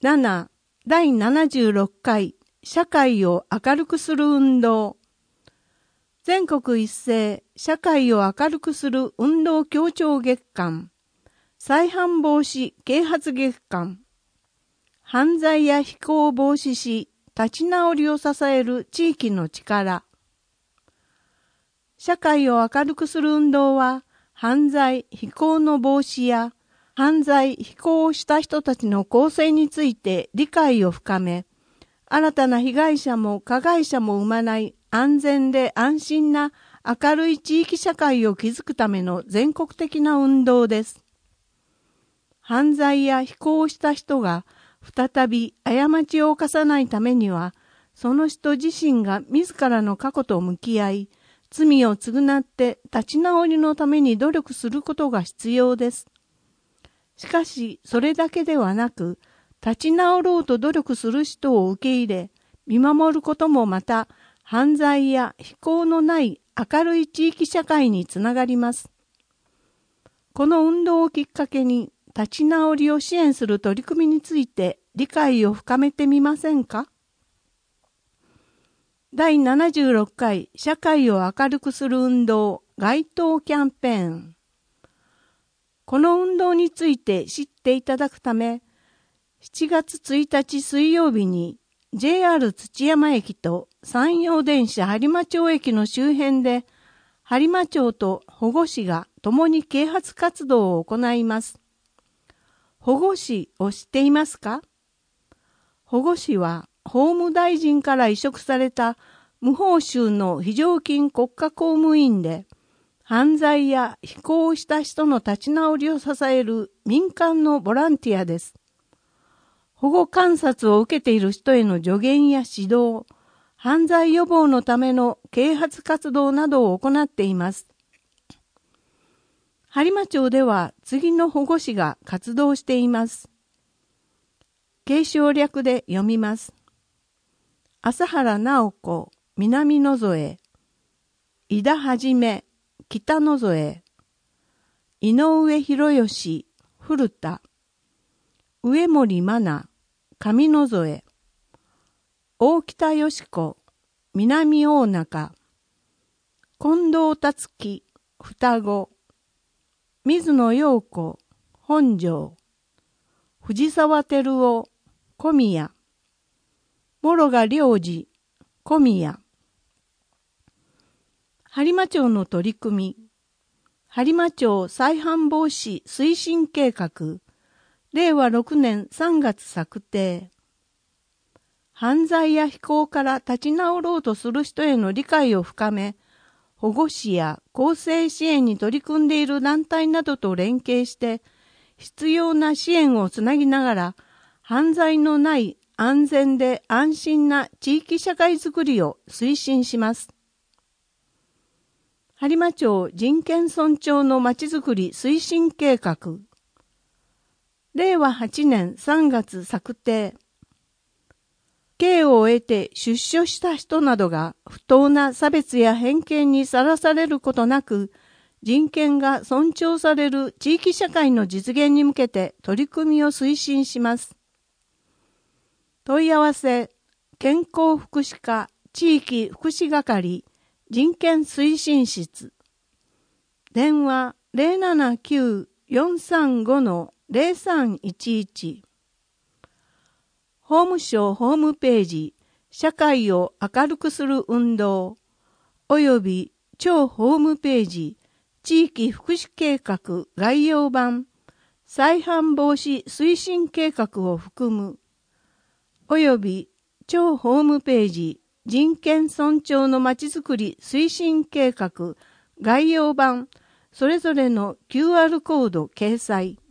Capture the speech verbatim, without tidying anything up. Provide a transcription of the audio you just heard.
なな、だいななじゅうろっかい社会を明るくする運動。全国一斉社会を明るくする運動協調月間、再犯防止啓発月間、犯罪や非行を防止し、立ち直りを支える地域の力。社会を明るくする運動は、犯罪・非行の防止や、犯罪・非行をした人たちの更生について理解を深め、新たな被害者も加害者も生まない安全で安心な明るい地域社会を築くための全国的な運動です。犯罪や非行をした人が再び過ちを犯さないためには、その人自身が自らの過去と向き合い、罪を償って立ち直りのために努力することが必要です。しかし、それだけではなく、立ち直ろうと努力する人を受け入れ、見守ることもまた、犯罪や非行のない明るい地域社会につながります。この運動をきっかけに、立ち直りを支援する取り組みについて理解を深めてみませんか？だいななじゅうろっかい社会を明るくする運動街頭キャンペーン。この運動について知っていただくため、しちがつついたち水曜日に ジェイアール 土山駅と山陽電車播磨町駅の周辺で、播磨町と保護司が共に啓発活動を行います。保護司を知っていますか？保護司は法務大臣から委嘱された無報酬の非常勤国家公務員で、犯罪や非行をした人の立ち直りを支える民間のボランティアです。保護観察を受けている人への助言や指導、犯罪予防のための啓発活動などを行っています。播磨町では次の保護司が活動しています。継承略で読みます。朝原直子、南野添、井田はじめ、北野添、井上博義、古田、上森真奈、上野添、大北よし子、南大中、近藤達樹、双子、水野陽子、本庄、藤沢照夫、小宮、諸賀良二、小宮。播磨町の取り組み、播磨町再犯防止推進計画、れいわろくねんさんがつ策定。犯罪や非行から立ち直ろうとする人への理解を深め、保護司や更生支援に取り組んでいる団体などと連携して、必要な支援をつなぎながら、犯罪のない安全で安心な地域社会づくりを推進します。播磨町人権尊重のまちづくり推進計画。れいわはちねんさんがつ策定。刑を終えて出所した人などが不当な差別や偏見にさらされることなく、人権が尊重される地域社会の実現に向けて取り組みを推進します。問い合わせ、健康福祉課地域福祉係人権推進室。電話 ゼロななきゅう よんさんご ゼロさんいちいち。法務省ホームページ、社会を明るくする運動、および町ホームページ、地域福祉計画概要版、再犯防止推進計画を含む、および町ホームページ、人権尊重のまちづくり推進計画概要版、それぞれの キューアール コード掲載。